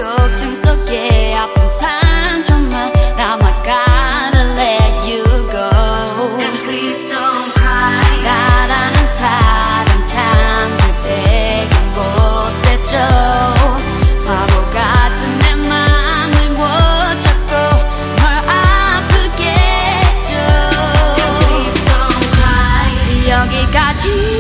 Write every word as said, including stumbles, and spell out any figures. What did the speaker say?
걱정 속에 아픈 상처만 남아 gotta let you go. And please don't cry. 나라는 사람 참 그대가 못됐죠. 바보 같은 내 맘을 못 잡고 널 아프게 했죠. And please don't cry. 여기까지